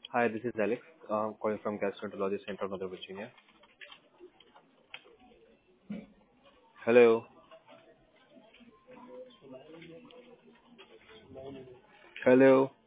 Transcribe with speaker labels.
Speaker 1: Hi, this is Alex. Calling from Gastroenterology Center of Northern Virginia. Hello. Hello.